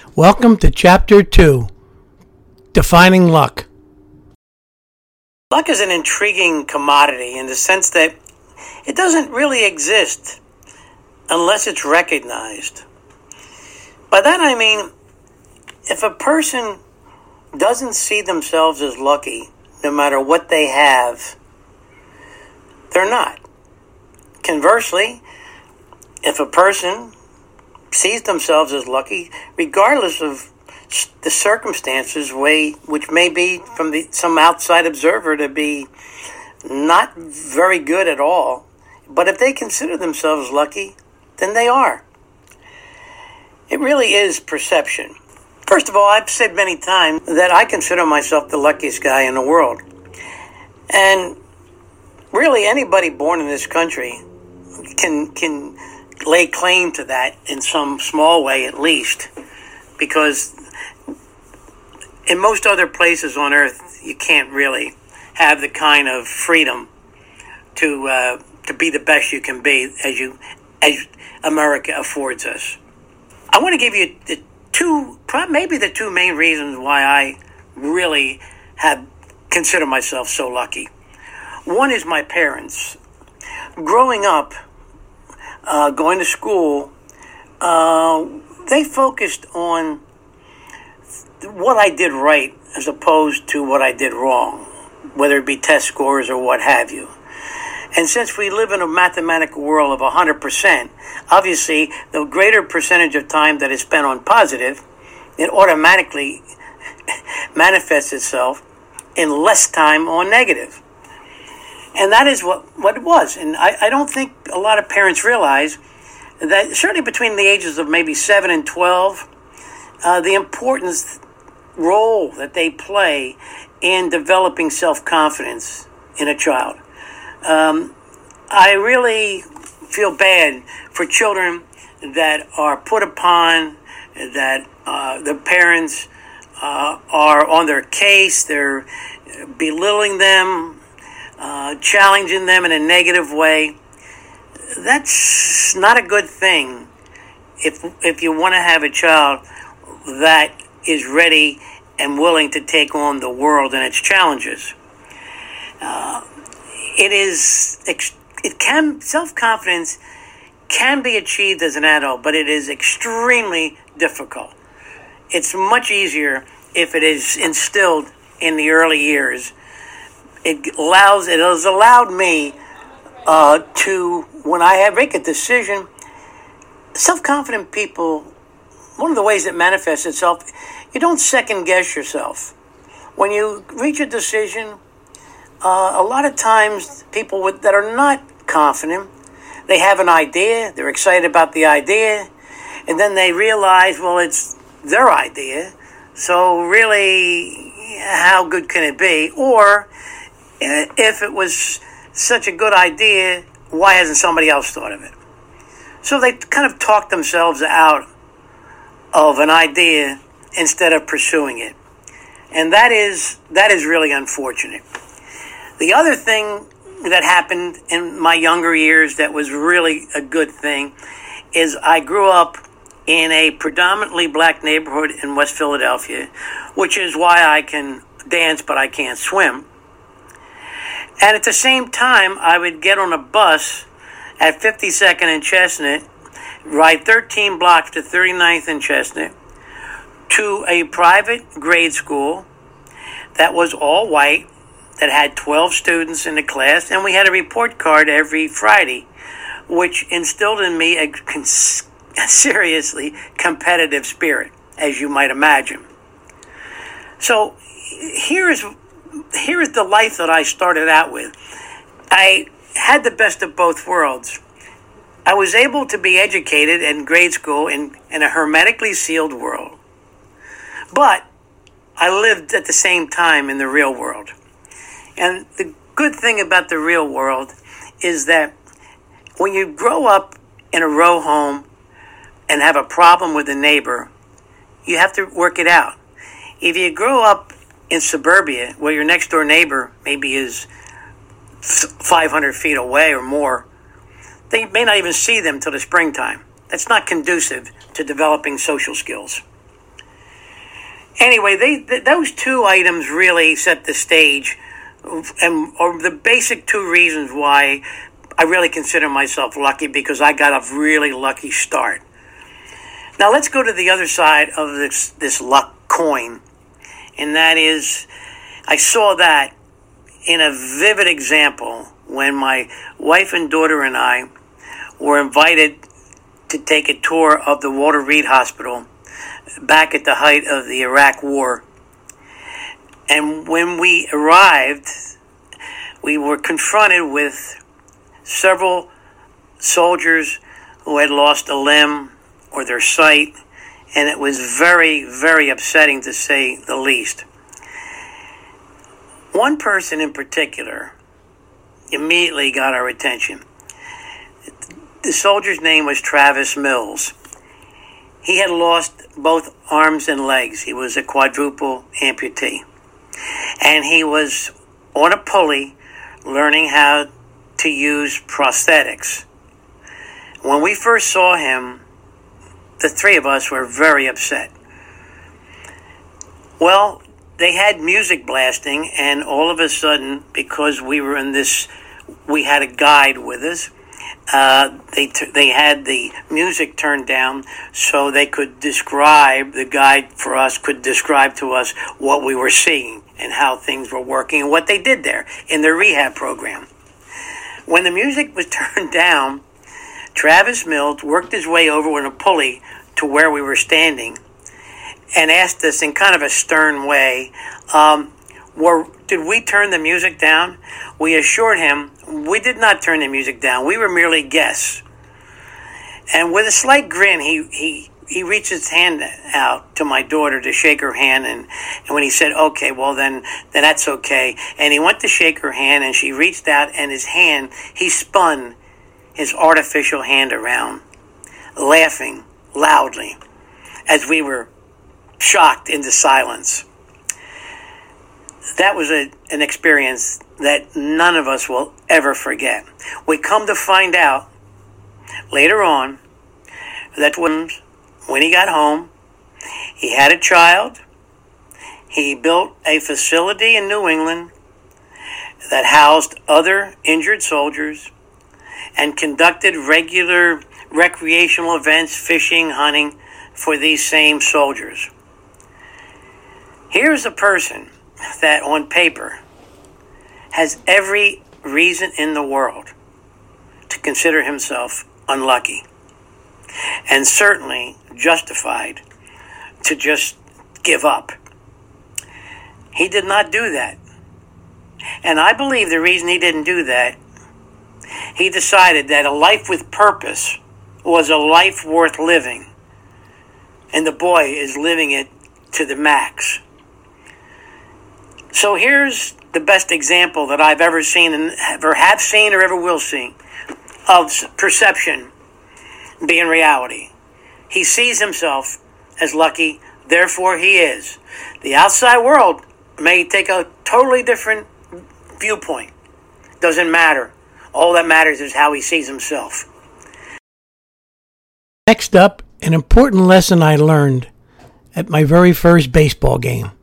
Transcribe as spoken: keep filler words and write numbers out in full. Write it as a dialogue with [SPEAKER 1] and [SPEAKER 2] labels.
[SPEAKER 1] Welcome to Chapter two, Defining Luck. Luck is an intriguing commodity in the sense that it doesn't really exist unless it's recognized. By that I mean, if a person doesn't see themselves as lucky, no matter what they have, they're not. Conversely, if a person sees themselves as lucky, regardless of the circumstances, way which may be from the, some outside observer to be not very good at all, but if they consider themselves lucky, then they are. It really is perception. First of all, I've said many times that I consider myself the luckiest guy in the world. And really anybody born in this country can can lay claim to that in some small way at least, because in most other places on earth you can't really have the kind of freedom to uh, to be the best you can be as you as America affords us. I want to give you the two, maybe the two main reasons why I really have considered myself so lucky. One is my parents. Growing up, Uh, going to school, uh, they focused on what I did right as opposed to what I did wrong, whether it be test scores or what have you. And since we live in a mathematical world of one hundred percent, obviously the greater percentage of time that is spent on positive, it automatically manifests itself in less time on negative. And that is what, what it was. And I, I don't think a lot of parents realize that certainly between the ages of maybe seven and twelve, uh, the importance role that they play in developing self-confidence in a child. Um, I really feel bad for children that are put upon, that uh, the parents uh, are on their case, they're belittling them, Uh, challenging them in a negative way. That's not a good thing if if you want to have a child that is ready and willing to take on the world and its challenges. Uh, it is it can self-confidence can be achieved as an adult, but it is extremely difficult. It's much easier if it is instilled in the early years. It allows, it has allowed me uh, to, when I have make a decision, self-confident people, one of the ways it manifests itself, you don't second guess yourself. When you reach a decision, uh, a lot of times people with, that are not confident, they have an idea, they're excited about the idea, and then they realize, well, it's their idea, so really, how good can it be? Or if it was such a good idea, why hasn't somebody else thought of it? So they kind of talk themselves out of an idea instead of pursuing it. And that is that is really unfortunate. The other thing that happened in my younger years that was really a good thing is I grew up in a predominantly black neighborhood in West Philadelphia, which is why I can dance but I can't swim. And at the same time, I would get on a bus at fifty-second and Chestnut, ride thirteen blocks to thirty-ninth and Chestnut, to a private grade school that was all white, that had twelve students in the class, and we had a report card every Friday, which instilled in me a, cons- a seriously competitive spirit, as you might imagine. So here is... Here is the life that I started out with. I had the best of both worlds. I was able to be educated in grade school in, in a hermetically sealed world. But I lived at the same time in the real world. And the good thing about the real world is that when you grow up in a row home and have a problem with a neighbor, you have to work it out. If you grow up in suburbia, where your next door neighbor maybe is five hundred feet away or more, they may not even see them till the springtime. That's not conducive to developing social skills. Anyway, they th- those two items really set the stage, and are the basic two reasons why I really consider myself lucky, because I got a really lucky start. Now let's go to the other side of this this luck coin, and that is, I saw that in a vivid example when my wife and daughter and I were invited to take a tour of the Walter Reed Hospital back at the height of the Iraq War. And when we arrived, we were confronted with several soldiers who had lost a limb or their sight, and it was very, very upsetting, to say the least. One person in particular immediately got our attention. The soldier's name was Travis Mills. He had lost both arms and legs. He was a quadruple amputee. And he was on a pulley learning how to use prosthetics. When we first saw him, the three of us were very upset. Well, they had music blasting, and all of a sudden, because we were in this, we had a guide with us. Uh, they t- they had the music turned down so they could describe, the guide for us could describe to us what we were seeing and how things were working and what they did there in their rehab program. When the music was turned down, Travis Mills worked his way over with a pulley to where we were standing and asked us in kind of a stern way, um, were, did we turn the music down? We assured him we did not turn the music down. We were merely guests. And with a slight grin, he, he, he reached his hand out to my daughter to shake her hand. And, and when he said, okay, well, then, then that's okay. And he went to shake her hand, and she reached out, and his hand, he spun his artificial hand around, laughing loudly as we were shocked into silence. That was a, an experience that none of us will ever forget. We come to find out later on that when, when he got home, he had a child. He built a facility in New England that housed other injured soldiers and conducted regular recreational events, fishing, hunting, for these same soldiers. Here's a person that on paper has every reason in the world to consider himself unlucky, and certainly justified to just give up. He did not do that. And I believe the reason he didn't do that, he decided that a life with purpose was a life worth living. And the boy is living it to the max. So here's the best example that I've ever seen, and ever have seen or ever will see, of perception being reality. He sees himself as lucky, therefore he is. The outside world may take a totally different viewpoint. Doesn't matter. All that matters is how he sees himself. Next up, an important lesson I learned at my very first baseball game.